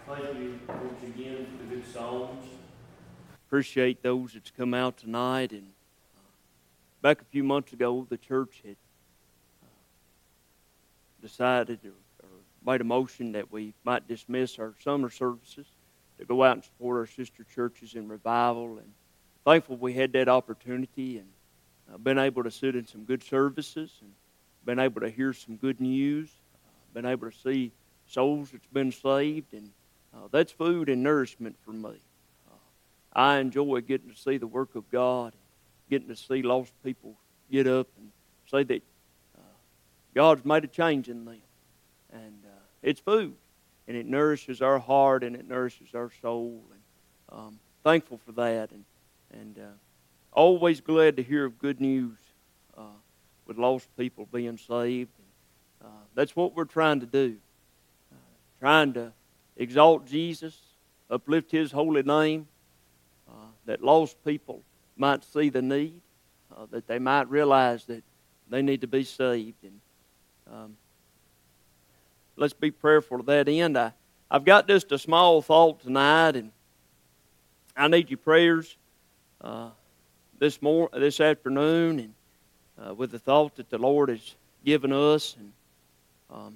Thank you once again for the good songs. Appreciate those that's come out tonight. And back a few months ago, the church had decided or made a motion that we might dismiss our summer services to go out and support our sister churches in revival. And thankful we had that opportunity and been able to sit in some good services and been able to hear some good news, been able to see souls that's been saved, and that's food and nourishment for me. I enjoy getting to see the work of God, getting to see lost people get up and say that God's made a change in them. And it's food, and it nourishes our heart and it nourishes our soul. And thankful for that, and always glad to hear of good news with lost people being saved. And, that's what we're trying to do, trying to exalt Jesus, uplift His holy name, that lost people might see the need, that they might realize that they need to be saved. And let's be prayerful to that end. I've got just a small thought tonight, and I need your prayers this afternoon, and with the thought that the Lord has given us. And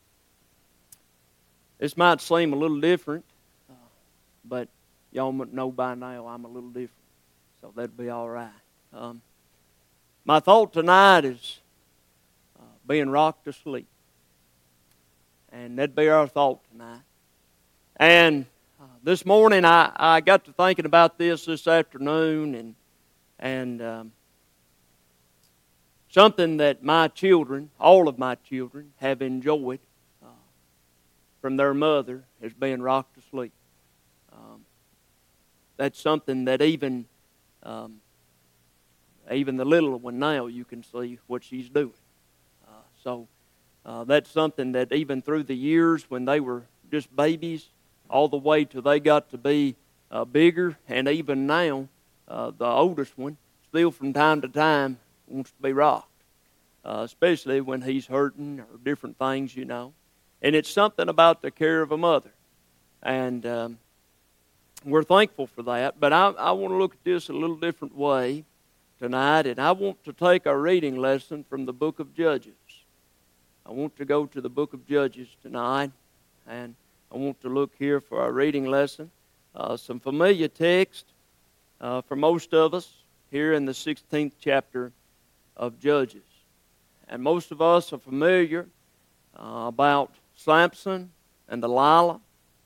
this might seem a little different, but y'all know by now I'm a little different, so that'll be all right. My thought tonight is being rocked to sleep, and that'd be our thought tonight. And this morning I got to thinking about this afternoon, and something that my children, all of my children, have enjoyed from their mother is being rocked to sleep. That's something that even the little one now, you can see what she's doing. So that's something that even through the years when they were just babies, all the way till they got to be bigger, and even now, the oldest one, still from time to time, wants to be rocked, especially when he's hurting or different things, you know. And it's something about the care of a mother. And we're thankful for that. But I want to look at this a little different way tonight, and I want to take our reading lesson from the book of Judges. I want to go to the book of Judges tonight, and I want to look here for our reading lesson. Some familiar text for most of us here in the 16th chapter of Judges. And most of us are familiar about Samson and Delilah.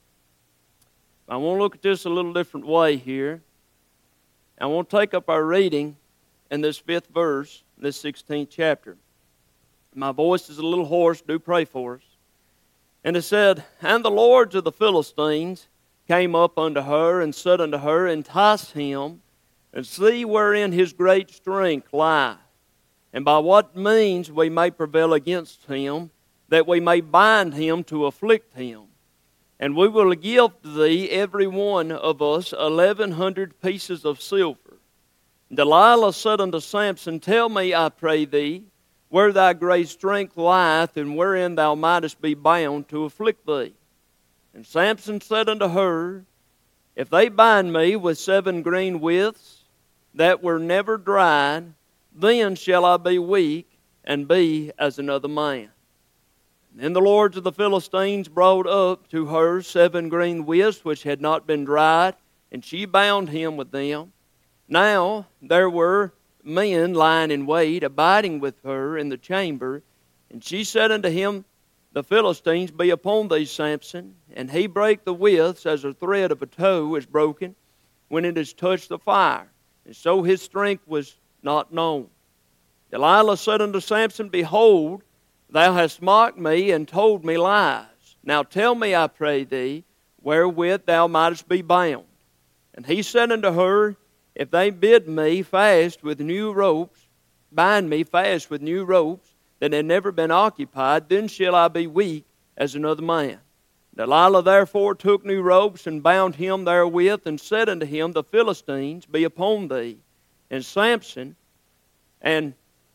I want to look at this a little different way here. I want to take up our reading in this 5th verse, this 16th chapter. My voice is a little hoarse, do pray for us. And it said, "And the lords of the Philistines came up unto her, and said unto her, Entice him, and see wherein his great strength lieth, and by what means we may prevail against him, that we may bind him to afflict him. And we will give thee every one of us 1,100 pieces of silver." And Delilah said unto Samson, "Tell me, I pray thee, where thy great strength lieth, and wherein thou mightest be bound to afflict thee." And Samson said unto her, "If they bind me with 7 green withs that were never dried, then shall I be weak and be as another man." And then the lords of the Philistines brought up to her 7 green withs which had not been dried, and she bound him with them. Now there were men lying in wait, abiding with her in the chamber. And she said unto him, "The Philistines be upon thee, Samson." And he brake the withs as a thread of a tow is broken when it has touched the fire. And so his strength was not known. Delilah said unto Samson, "Behold, thou hast mocked me and told me lies. Now tell me, I pray thee, wherewith thou mightest be bound." And he said unto her, "If they bid me fast with new ropes, bind me fast with new ropes that had never been occupied, then shall I be weak as another man." Delilah therefore took new ropes and bound him therewith, and said unto him, "The Philistines be upon thee." And Samson, and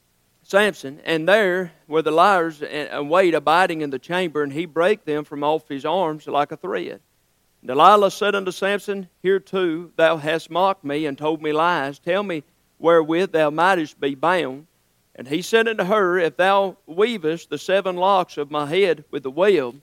there were the liars and wait abiding in the chamber, and he brake them from off his arms like a thread. Delilah said unto Samson, Hereto thou hast mocked me and told me lies. Tell me wherewith thou mightest be bound. And he said unto her, If thou weavest the 7 locks of my head with the web.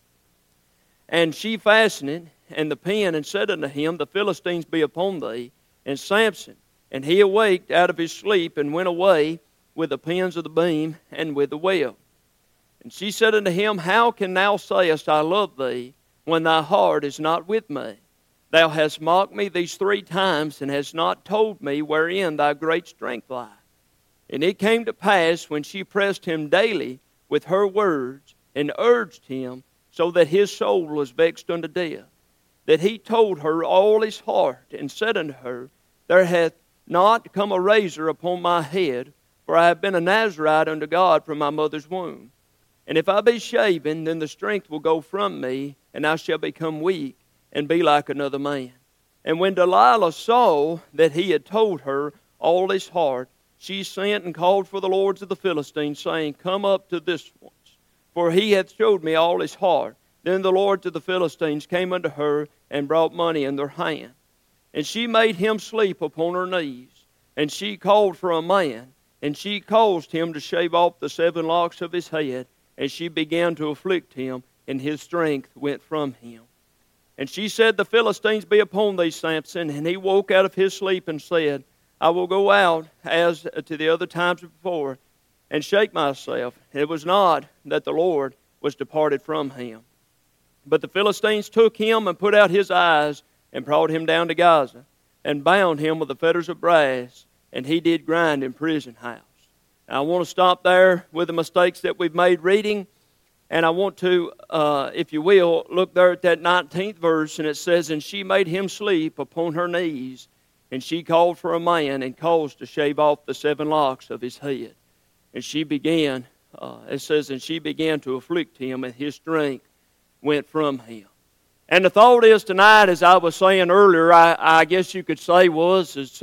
And she fastened it and the pin, and said unto him, The Philistines be upon thee. And Samson, and he awaked out of his sleep, and went away with the pins of the beam and with the web. And she said unto him, How can thou sayest, I love thee, when thy heart is not with me? Thou hast mocked me these 3 times, and hast not told me wherein thy great strength lieth. And it came to pass, when she pressed him daily with her words, and urged him, so that his soul was vexed unto death, that he told her all his heart, and said unto her, There hath not come a razor upon my head, for I have been a Nazarite unto God from my mother's womb. And if I be shaven, then the strength will go from me, and I shall become weak, and be like another man. And when Delilah saw that he had told her all his heart, she sent and called for the lords of the Philistines, saying, Come up to this once, for he hath showed me all his heart. Then the lords of the Philistines came unto her, and brought money in their hand. And she made him sleep upon her knees. And she called for a man, and she caused him to shave off the 7 locks of his head. And she began to afflict him, and his strength went from him. And she said, The Philistines be upon thee, Samson. And he woke out of his sleep, and said, I will go out as to the other times before, and shake myself. It was not that the Lord was departed from him. But the Philistines took him, and put out his eyes, and brought him down to Gaza, and bound him with the fetters of brass, and he did grind in prison house. Now, I want to stop there with the mistakes that we've made reading, and I want to, if you will, look there at that 19th verse, and it says, And she made him sleep upon her knees, and she called for a man, and caused to shave off the 7 locks of his head. And she began, it says, And she began to afflict him, and his strength went from him. And the thought is tonight, as I was saying earlier, I guess you could say is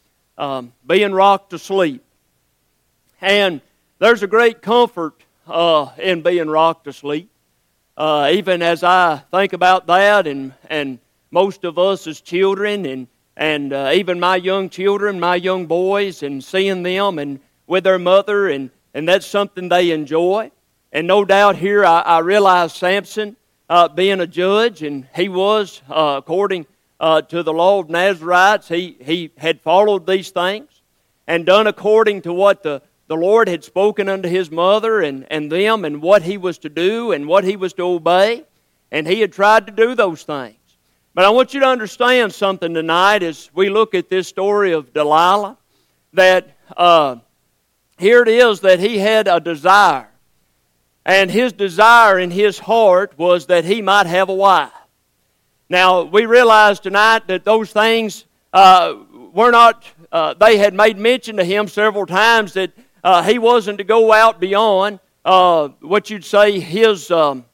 being rocked to sleep. And there's a great comfort in being rocked to sleep. Even as I think about that, and most of us as children, and even my young children, my young boys, and seeing them and with their mother, and that's something they enjoy. And no doubt here I realize Samson being a judge, and he was, according to the law of Nazarites, he had followed these things and done according to what the Lord had spoken unto his mother and them, and what he was to do and what he was to obey. And he had tried to do those things. But I want you to understand something tonight as we look at this story of Delilah, that here it is that he had a desire. And his desire in his heart was that he might have a wife. Now, we realize tonight that those things were not, they had made mention to him several times that he wasn't to go out beyond what you'd say his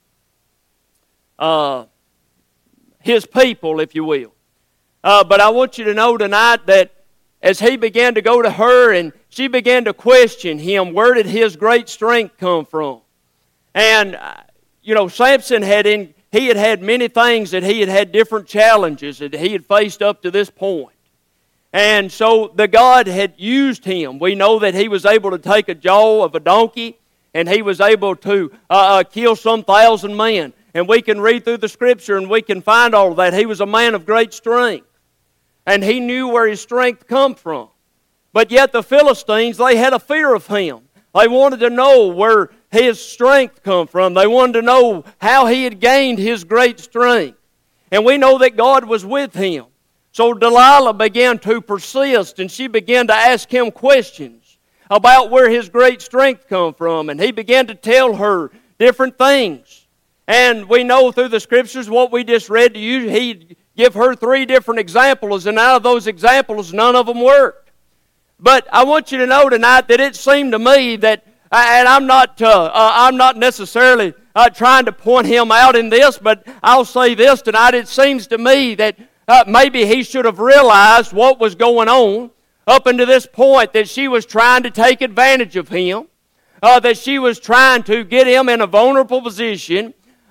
people, if you will. But I want you to know tonight that as he began to go to her and she began to question him, where did his great strength come from? And, Samson had had many things that he had had different challenges that he had faced up to this point. And so the God had used him. We know that he was able to take a jaw of a donkey, and he was able to kill some 1,000 men. And we can read through the Scripture and we can find all of that. He was a man of great strength. And he knew where his strength come from. But yet the Philistines, they had a fear of him. They wanted to know where his strength come from. They wanted to know how he had gained his great strength. And we know that God was with him. So Delilah began to persist, and she began to ask him questions about where his great strength come from. And he began to tell her different things. And we know through the Scriptures what we just read to you, he'd give her 3 different examples, and out of those examples, none of them worked. But I want you to know tonight that it seemed to me that, and I'm not necessarily trying to point him out in this, but I'll say this tonight. It seems to me that maybe he should have realized what was going on up until this point, that she was trying to take advantage of him, that she was trying to get him in a vulnerable position,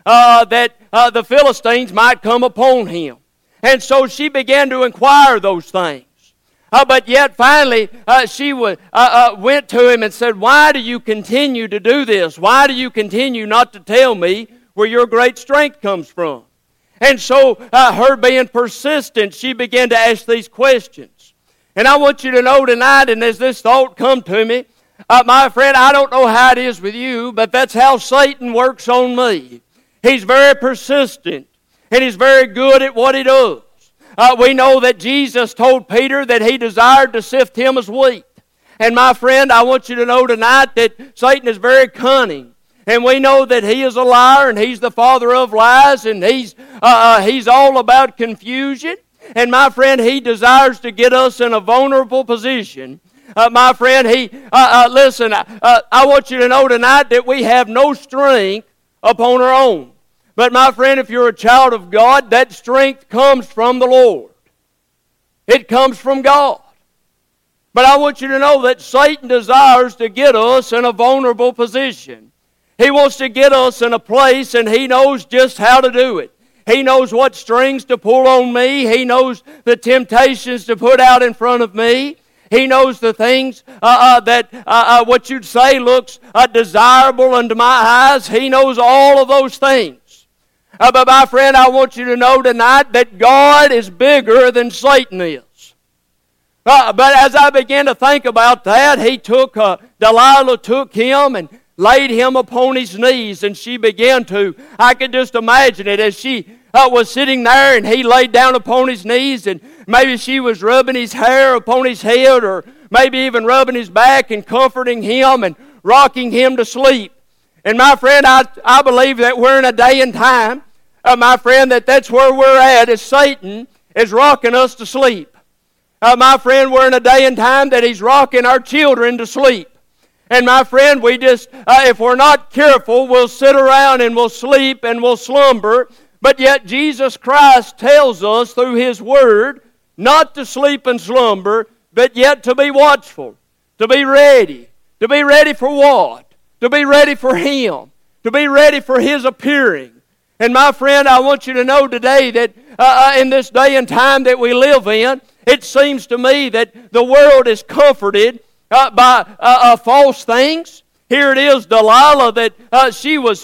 that the Philistines might come upon him. And so she began to inquire those things. But yet finally she went to him and said, "Why do you continue to do this? Why do you continue not to tell me where your great strength comes from?" And so her being persistent, she began to ask these questions. And I want you to know tonight, and as this thought come to me, my friend, I don't know how it is with you, but that's how Satan works on me. He's very persistent, and he's very good at what he does. We know that Jesus told Peter that he desired to sift him as wheat. And my friend, I want you to know tonight that Satan is very cunning. And we know that he is a liar, and he's the father of lies, and he's all about confusion. And my friend, he desires to get us in a vulnerable position. My friend, listen, I want you to know tonight that we have no strength upon our own. But my friend, if you're a child of God, that strength comes from the Lord. It comes from God. But I want you to know that Satan desires to get us in a vulnerable position. He wants to get us in a place, and he knows just how to do it. He knows what strings to pull on me. He knows the temptations to put out in front of me. He knows the things that what you'd say looks desirable unto my eyes. He knows all of those things. But my friend, I want you to know tonight that God is bigger than Satan is. But as I began to think about that, Delilah took him and laid him upon his knees, and she began to, I could just imagine it as she was sitting there, and he laid down upon his knees, and maybe she was rubbing his hair upon his head, or maybe even rubbing his back and comforting him and rocking him to sleep. And my friend, I believe that we're in a day and time, my friend, that's where we're at, as Satan is rocking us to sleep. My friend, we're in a day and time that he's rocking our children to sleep. And my friend, we just, if we're not careful, we'll sit around and we'll sleep and we'll slumber. But yet Jesus Christ tells us through His Word not to sleep and slumber, but yet to be watchful, to be ready. To be ready for what? To be ready for Him. To be ready for His appearing. And my friend, I want you to know today that in this day and time that we live in, it seems to me that the world is comforted by false things. Here it is, Delilah, that she was,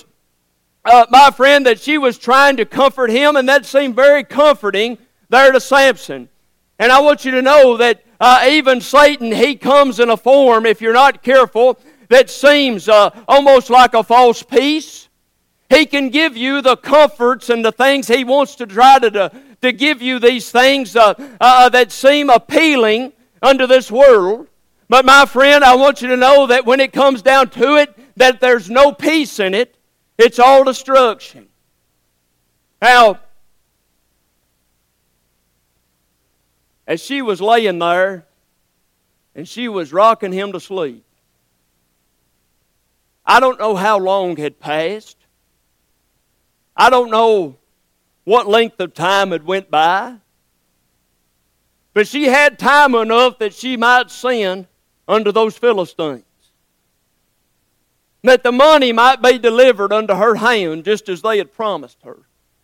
my friend, that she was trying to comfort him, and that seemed very comforting there to Samson. And I want you to know that even Satan, he comes in a form, if you're not careful, that seems almost like a false peace. He can give you the comforts and the things he wants to try to give you, these things that seem appealing unto this world. But my friend, I want you to know that when it comes down to it, that there's no peace in it. It's all destruction. Now, as she was laying there, and she was rocking him to sleep, I don't know how long had passed. I don't know what length of time had went by. But she had time enough that she might sin unto those Philistines. That the money might be delivered unto her hand just as they had promised her.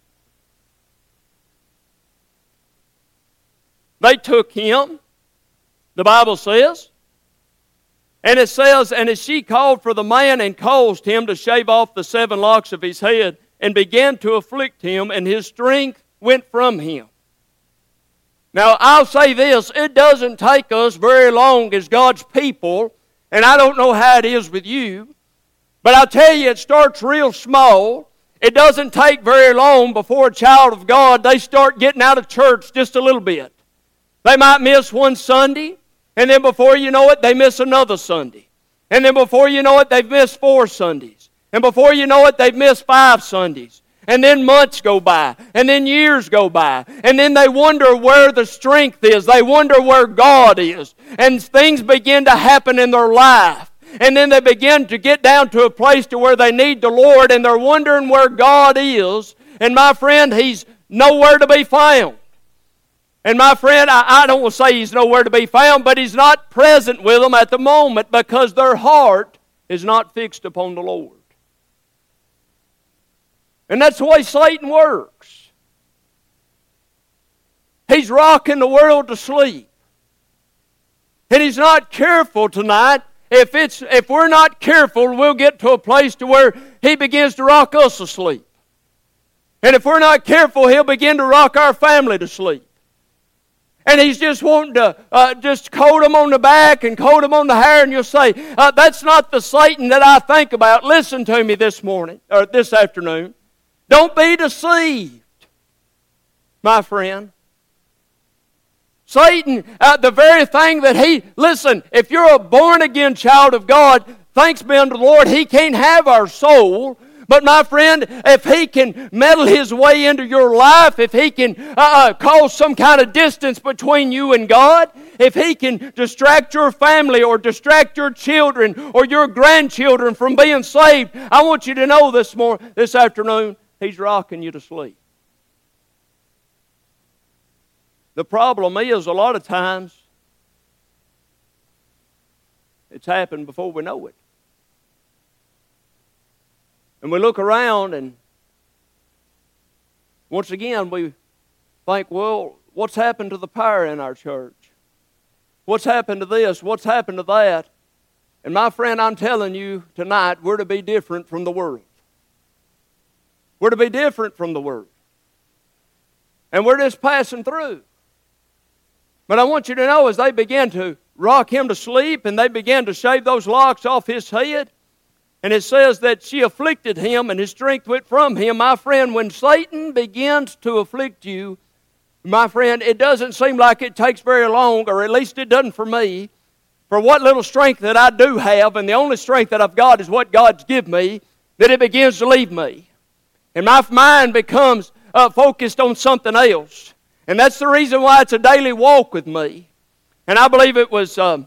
They took him, the Bible says, and it says, and as she called for the man and caused him to shave off the 7 locks of his head, and began to afflict him, and his strength went from him. Now, I'll say this, it doesn't take us very long as God's people, and I don't know how it is with you, but I'll tell you, it starts real small. It doesn't take very long before a child of God, they start getting out of church just a little bit. They might miss one Sunday, and then before you know it, they miss another Sunday. And then before you know it, they've missed 4 Sundays. And before you know it, they've missed 5 Sundays. And then months go by. And then years go by. And then they wonder where the strength is. They wonder where God is. And things begin to happen in their life. And then they begin to get down to a place to where they need the Lord. And they're wondering where God is. And my friend, He's nowhere to be found. And my friend, I don't want to say He's nowhere to be found, but He's not present with them at the moment because their heart is not fixed upon the Lord. And that's the way Satan works. He's rocking the world to sleep. And he's not careful tonight. If we're not careful, we'll get to a place to where he begins to rock us asleep. And if we're not careful, he'll begin to rock our family to sleep. And he's just wanting to just coat them on the back and coat them on the hair, and you'll say, that's not the Satan that I think about. Listen to me this morning, or this afternoon. Don't be deceived, my friend. Satan, the very thing that listen, if you're a born-again child of God, thanks be unto the Lord, he can't have our soul. But my friend, if he can meddle his way into your life, if he can cause some kind of distance between you and God, if he can distract your family or distract your children or your grandchildren from being saved, I want you to know this afternoon, he's rocking you to sleep. The problem is, a lot of times, it's happened before we know it. And we look around and once again we think, well, what's happened to the power in our church? What's happened to this? What's happened to that? And my friend, I'm telling you tonight, we're to be different from the world. We're to be different from the world. And we're just passing through. But I want you to know, as they began to rock him to sleep and they began to shave those locks off his head, and it says that she afflicted him and his strength went from him. My friend, when Satan begins to afflict you, my friend, it doesn't seem like it takes very long, or at least it doesn't for me, for what little strength that I do have, and the only strength that I've got is what God's given me, that it begins to leave me. And my mind becomes focused on something else. And that's the reason why it's a daily walk with me. And I believe it was, I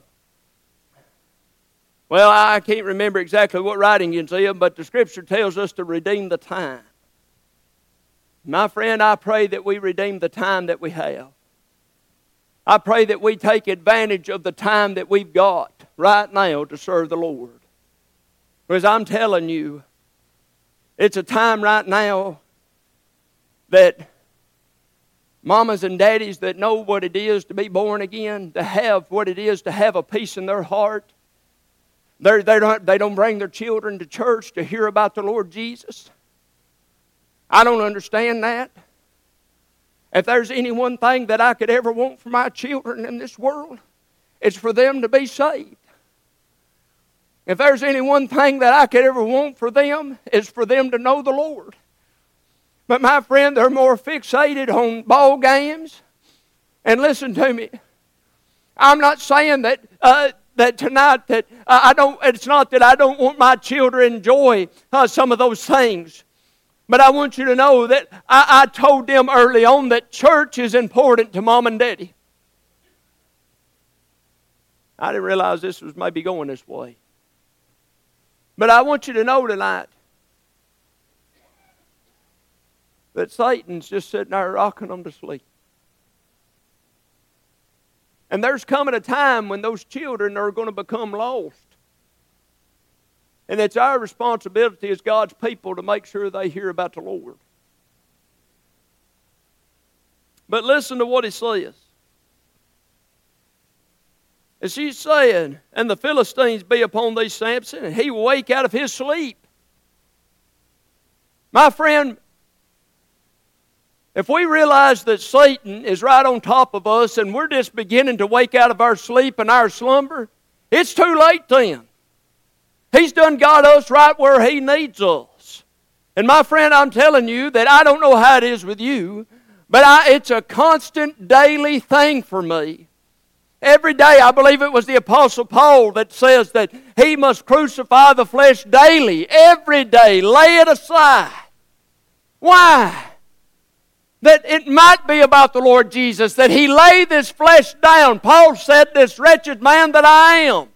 can't remember exactly what writing it's in, but the Scripture tells us to redeem the time. My friend, I pray that we redeem the time that we have. I pray that we take advantage of the time that we've got right now to serve the Lord. Because I'm telling you, it's a time right now that mamas and daddies that know what it is to be born again, to have what it is to have a peace in their heart. They don't bring their children to church to hear about the Lord Jesus. I don't understand that. If there's any one thing that I could ever want for my children in this world, it's for them to be saved. If there's any one thing that I could ever want for them, it's for them to know the Lord. But my friend, they're more fixated on ball games. And listen to me. I'm not saying that tonight that it's not that I don't want my children to enjoy some of those things. But I want you to know that I told them early on that church is important to mom and daddy. I didn't realize this was maybe going this way. But I want you to know tonight that Satan's just sitting there rocking them to sleep. And there's coming a time when those children are going to become lost. And it's our responsibility as God's people to make sure they hear about the Lord. But listen to what he says. As he's saying, and the Philistines be upon thee, Samson, and he will wake out of his sleep. My friend, if we realize that Satan is right on top of us and we're just beginning to wake out of our sleep and our slumber, it's too late then. He's done got us right where he needs us. And my friend, I'm telling you that I don't know how it is with you, but it's a constant daily thing for me. Every day, I believe it was the Apostle Paul that says that he must crucify the flesh daily, every day, lay it aside. Why? That it might be about the Lord Jesus, that he lay this flesh down. Paul said, this wretched man that I am.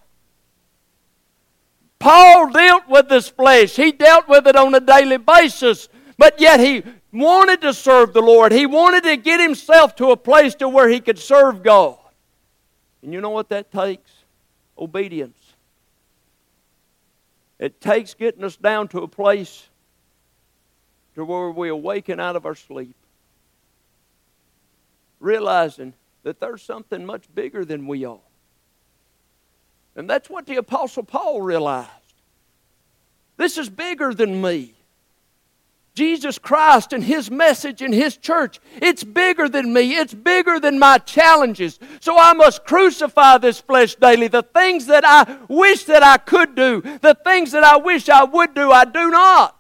Paul dealt with this flesh. He dealt with it on a daily basis. But yet he wanted to serve the Lord. He wanted to get himself to a place to where he could serve God. And you know what that takes? Obedience. It takes getting us down to a place to where we awaken out of our sleep, realizing that there's something much bigger than we are. And that's what the Apostle Paul realized. This is bigger than me. Jesus Christ and His message and His church, it's bigger than me. It's bigger than my challenges. So I must crucify this flesh daily. The things that I wish that I could do, the things that I wish I would do, I do not.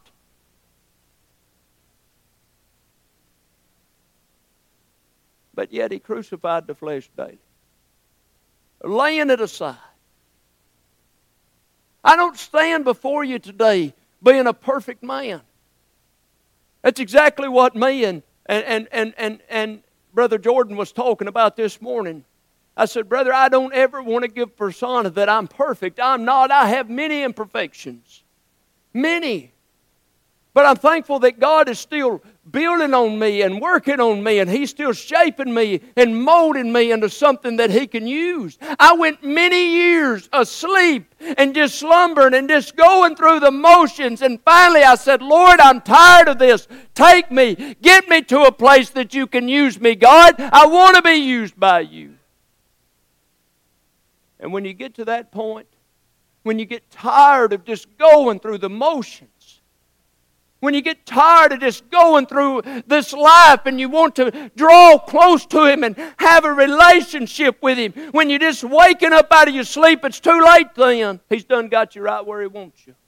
But yet He crucified the flesh daily, laying it aside. I don't stand before you today being a perfect man. That's exactly what me and Brother Jordan was talking about this morning. I said, brother, I don't ever want to give persona that I'm perfect. I'm not. I have many imperfections. Many. But I'm thankful that God is still building on me and working on me, and He's still shaping me and molding me into something that He can use. I went many years asleep and just slumbering and just going through the motions, and finally I said, Lord, I'm tired of this. Take me. Get me to a place that You can use me, God. I want to be used by You. And when you get to that point, when you get tired of just going through the motions, when you get tired of just going through this life and you want to draw close to Him and have a relationship with Him, when you're just waking up out of your sleep, it's too late then. He's done got you right where He wants you.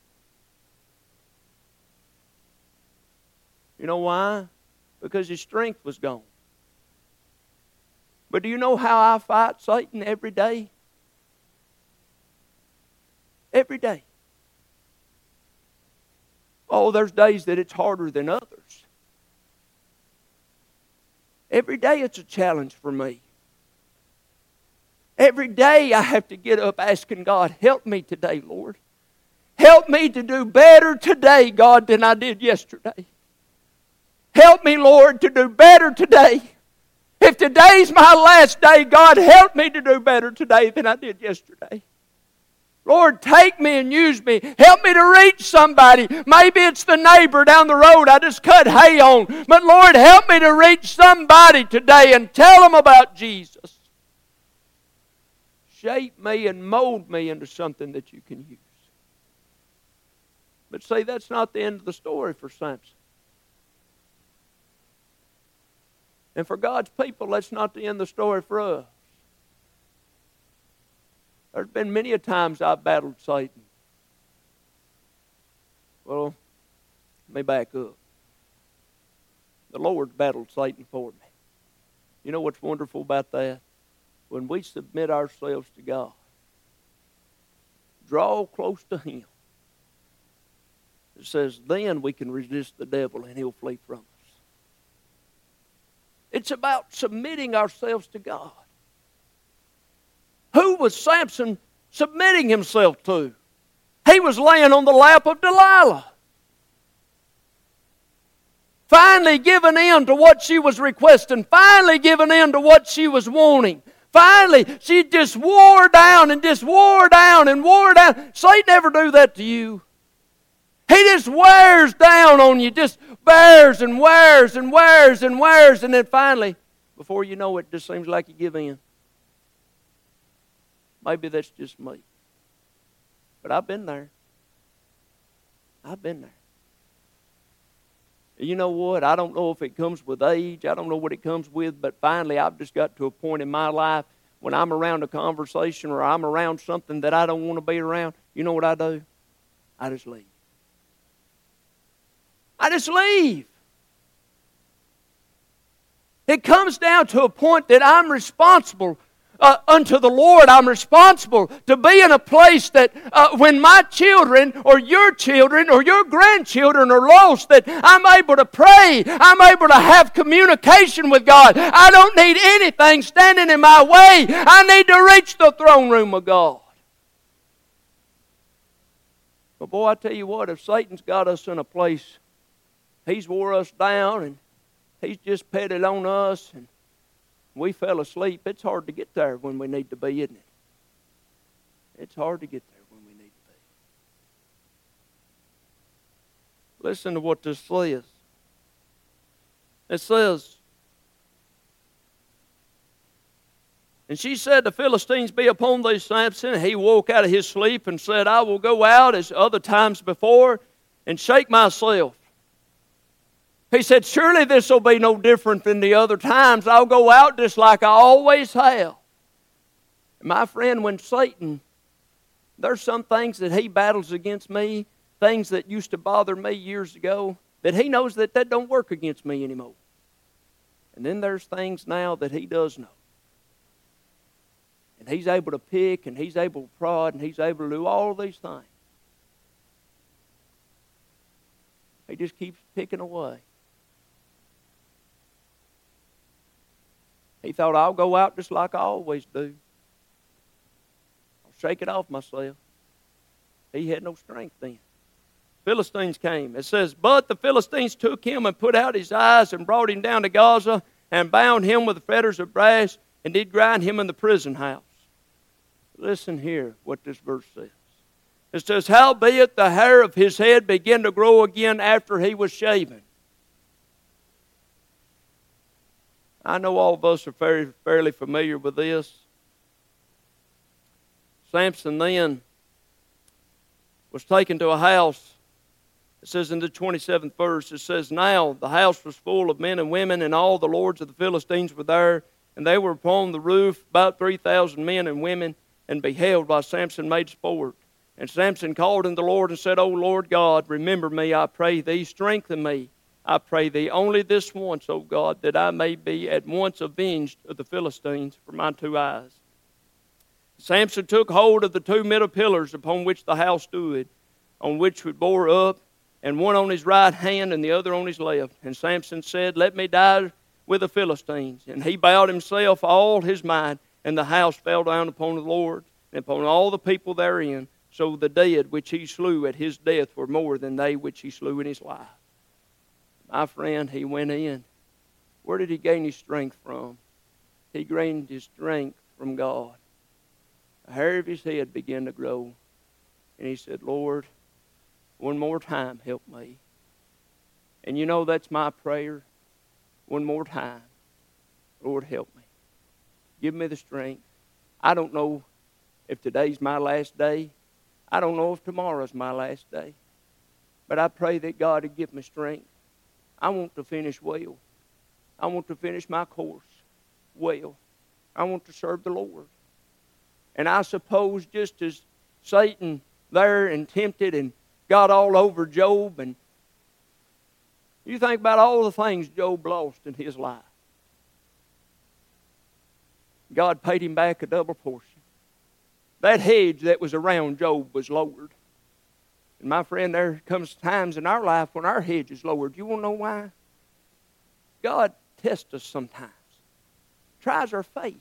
You know why? Because His strength was gone. But do you know how I fight Satan every day? Every day. Oh, there's days that it's harder than others. Every day it's a challenge for me. Every day I have to get up asking God, help me today, Lord. Help me to do better today, God, than I did yesterday. Help me, Lord, to do better today. If today's my last day, God, help me to do better today than I did yesterday. Lord, take me and use me. Help me to reach somebody. Maybe it's the neighbor down the road I just cut hay on. But Lord, help me to reach somebody today and tell them about Jesus. Shape me and mold me into something that You can use. But see, that's not the end of the story for Samson. And for God's people, that's not the end of the story for us. There's been many a times I've battled Satan. Well, let me back up. The Lord battled Satan for me. You know what's wonderful about that? When we submit ourselves to God, draw close to Him, it says, then we can resist the devil and he'll flee from us. It's about submitting ourselves to God. Who was Samson submitting himself to? He was laying on the lap of Delilah. Finally giving in to what she was requesting. Finally giving in to what she was wanting. Finally, she just wore down and just wore down and wore down. Satan never do that to you. He just wears down on you. Just wears and wears and wears and wears. And then finally, before you know it, just seems like you give in. Maybe that's just me. But I've been there. I've been there. You know what? I don't know if it comes with age. I don't know what it comes with. But finally, I've just got to a point in my life when I'm around a conversation or I'm around something that I don't want to be around. You know what I do? I just leave. I just leave. It comes down to a point that I'm responsible unto the Lord. I'm responsible to be in a place that when my children or your grandchildren are lost, that I'm able to pray. I'm able to have communication with God. I don't need anything standing in my way. I need to reach the throne room of God. But boy, I tell you what, if Satan's got us in a place, he's wore us down and he's just petted on us and we fell asleep, it's hard to get there when we need to be, isn't it? It's hard to get there when we need to be. Listen to what this says. It says, and she said, the Philistines be upon thee, Samson. And he woke out of his sleep and said, I will go out as other times before and shake myself. He said, surely this will be no different than the other times. I'll go out just like I always have. My friend, when Satan, there's some things that he battles against me, things that used to bother me years ago, that he knows that don't work against me anymore. And then there's things now that he does know. And he's able to pick, and he's able to prod, and he's able to do all these things. He just keeps picking away. He thought, I'll go out just like I always do. I'll shake it off myself. He had no strength then. Philistines came. It says, but the Philistines took him and put out his eyes and brought him down to Gaza and bound him with fetters of brass and did grind him in the prison house. Listen here what this verse says. It says, howbeit the hair of his head began to grow again after he was shaven. I know all of us are fairly familiar with this. Samson then was taken to a house. It says in the 27th verse, it says, now the house was full of men and women, and all the lords of the Philistines were there, and they were upon the roof, about 3,000 men and women, and beheld while Samson made sport. And Samson called unto the Lord and said, O Lord God, remember me, I pray thee, strengthen me, I pray thee, only this once, O God, that I may be at once avenged of the Philistines for my 2 eyes. Samson took hold of the 2 middle pillars upon which the house stood, on which it bore up, and one on his right hand and the other on his left. And Samson said, let me die with the Philistines. And he bowed himself all his might, and the house fell down upon the Lord, and upon all the people therein. So the dead which he slew at his death were more than they which he slew in his life. My friend, he went in. Where did he gain his strength from? He gained his strength from God. The hair of his head began to grow. And he said, Lord, one more time, help me. And you know that's my prayer. One more time. Lord, help me. Give me the strength. I don't know if today's my last day. I don't know if tomorrow's my last day. But I pray that God would give me strength. I want to finish well. I want to finish my course well. I want to serve the Lord. And I suppose just as Satan there and tempted and got all over Job, and you think about all the things Job lost in his life. God paid him back a double portion. That hedge that was around Job was lowered. And my friend, there comes times in our life when our hedge is lowered. You want to know why? God tests us sometimes. Tries our faith.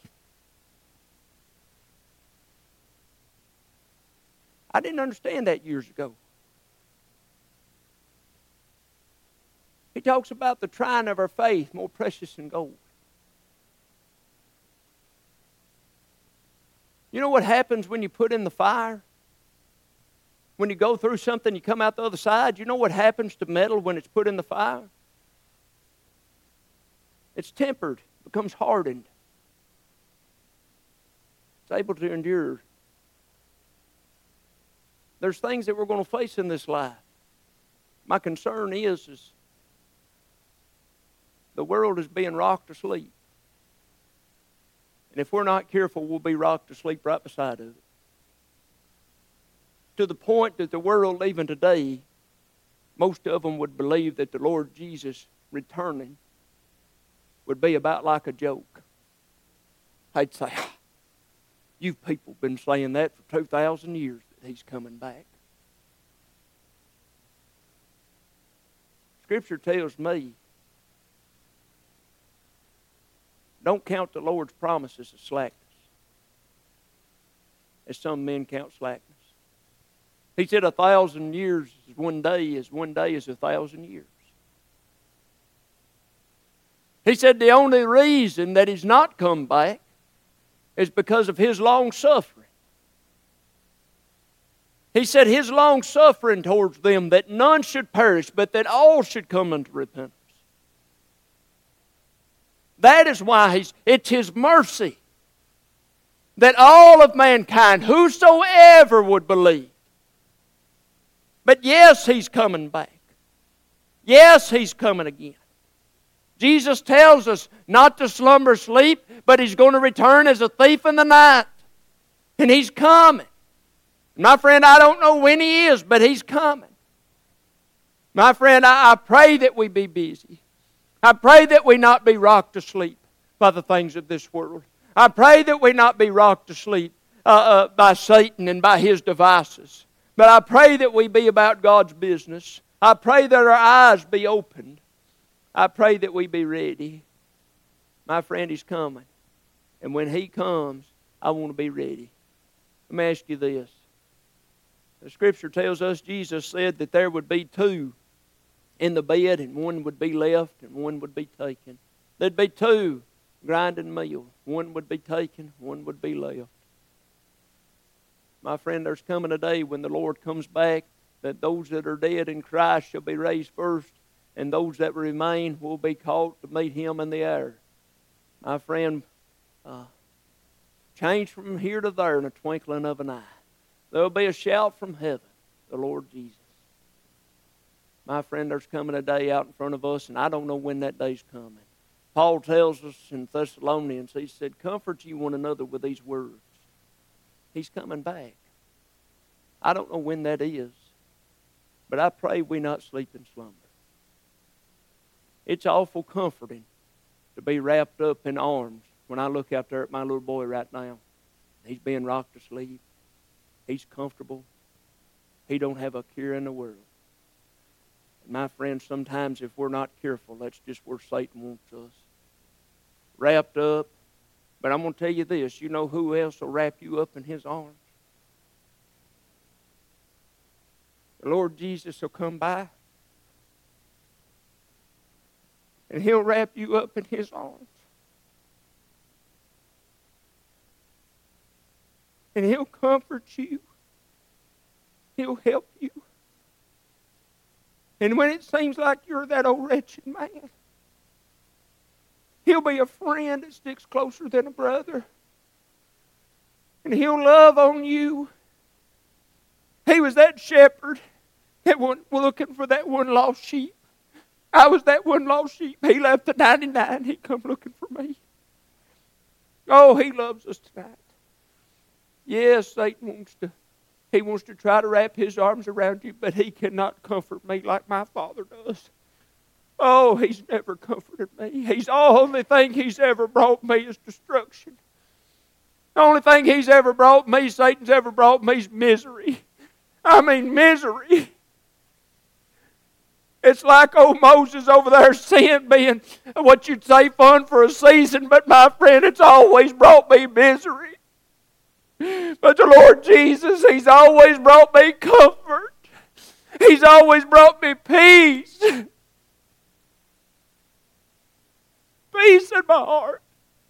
I didn't understand that years ago. He talks about the trying of our faith more precious than gold. You know what happens when you put in the fire? When you go through something, you come out the other side. You know what happens to metal when it's put in the fire? It's tempered, becomes hardened. It's able to endure. There's things that we're going to face in this life. My concern is the world is being rocked to sleep. And if we're not careful, we'll be rocked to sleep right beside of it. To the point that the world, even today, most of them would believe that the Lord Jesus returning would be about like a joke. I'd say, you people been saying that for 2,000 years, that he's coming back. Scripture tells me, don't count the Lord's promises as slackness, as some men count slackness. He said 1,000 years is one day is 1,000 years. He said the only reason that he's not come back is because of his long suffering. He said his long suffering towards them, that none should perish, but that all should come unto repentance. That is why it's His mercy that all of mankind, whosoever would believe. But yes, He's coming back. Yes, He's coming again. Jesus tells us not to slumber sleep, but He's going to return as a thief in the night. And He's coming. My friend, I don't know when He is, but He's coming. My friend, I pray that we be busy. I pray that we not be rocked to sleep by the things of this world. I pray that we not be rocked to sleep by Satan and by his devices. But I pray that we be about God's business. I pray that our eyes be opened. I pray that we be ready. My friend, He's coming. And when He comes, I want to be ready. Let me ask you this. The Scripture tells us Jesus said that there would be two in the bed, and one would be left and one would be taken. There'd be two grinding meal. One would be taken, one would be left. My friend, there's coming a day when the Lord comes back that those that are dead in Christ shall be raised first, and those that remain will be caught to meet Him in the air. My friend, change from here to there in a twinkling of an eye. There will be a shout from heaven, the Lord Jesus. My friend, there's coming a day out in front of us, and I don't know when that day's coming. Paul tells us in Thessalonians, he said, comfort ye one another with these words. He's coming back. I don't know when that is, but I pray we not sleep in slumber. It's awful comforting to be wrapped up in arms when I look out there at my little boy right now. He's being rocked to sleep. He's comfortable. He don't have a care in the world. My friends, sometimes if we're not careful, that's just where Satan wants us. Wrapped up. But I'm going to tell you this. You know who else will wrap you up in His arms? The Lord Jesus will come by. And He'll wrap you up in His arms. And He'll comfort you. He'll help you. And when it seems like you're that old wretched man, He'll be a friend that sticks closer than a brother. And He'll love on you. He was that shepherd that went looking for that one lost sheep. I was that one lost sheep. He left the 99. He come looking for me. Oh, He loves us tonight. Yes, Satan wants to try to wrap his arms around you, but he cannot comfort me like my Father does. Oh, He's never comforted me. The only thing He's ever brought me is destruction. The only thing He's ever brought me, Satan's ever brought me, is misery. I mean misery. It's like old Moses over there, sin being what you'd say fun for a season, but my friend, it's always brought me misery. But the Lord Jesus, He's always brought me comfort. He's always brought me peace. Peace in my heart.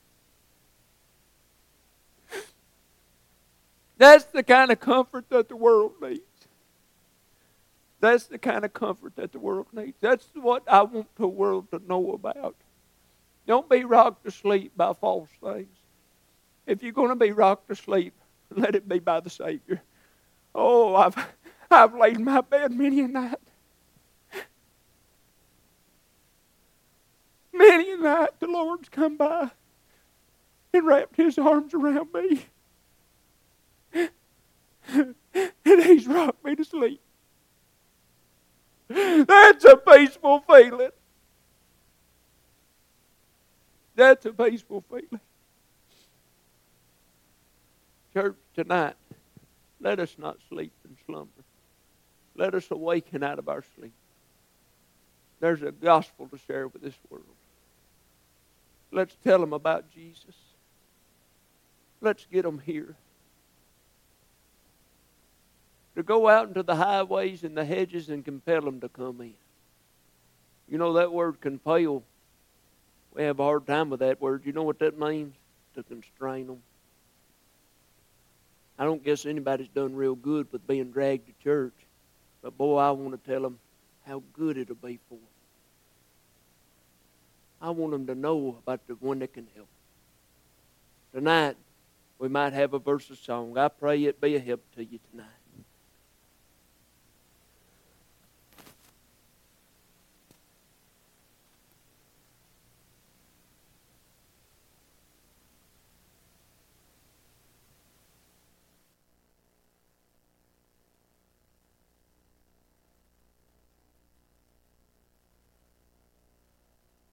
That's the kind of comfort that the world needs. That's the kind of comfort that the world needs. That's what I want the world to know about. Don't be rocked to sleep by false things. If you're going to be rocked to sleep, let it be by the Savior. Oh, I've laid in my bed many a night. Many a night the Lord's come by and wrapped His arms around me. And He's rocked me to sleep. That's a peaceful feeling. That's a peaceful feeling. Church, tonight, let us not sleep in slumber. Let us awaken out of our sleep. There's a gospel to share with this world. Let's tell them about Jesus. Let's get them here. To go out into the highways and the hedges and compel them to come in. You know that word compel. We have a hard time with that word. You know what that means? To constrain them. I don't guess anybody's done real good with being dragged to church. But boy, I want to tell them how good it'll be for them. I want them to know about the one that can help. Tonight, we might have a verse of song. I pray it be a help to you tonight.